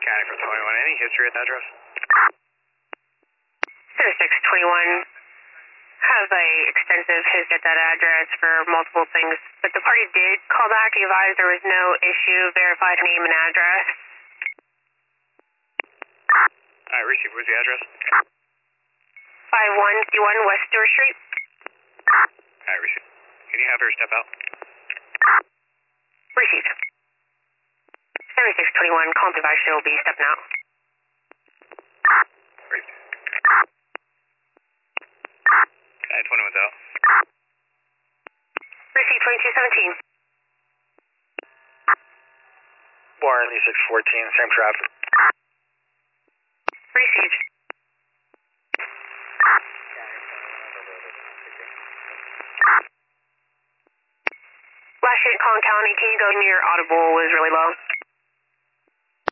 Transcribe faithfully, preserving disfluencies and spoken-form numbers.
County from twenty-one. Any history at that address? thirty-six twenty-one has a extensive history at that address for multiple things, but the party did call back, advised there was no issue, verified name and address. Alright, receive. Where's the address? five one two one West Stewart Street. Alright, receive. Can you have her step out? Received. seventy-six twenty-one, calm device will be stepping out. Great. nine twenty-one's out. Received twenty-two seventeen. Warren, E six fourteen, same traffic. Received. Last year in Collin County, can you go near audible was really low?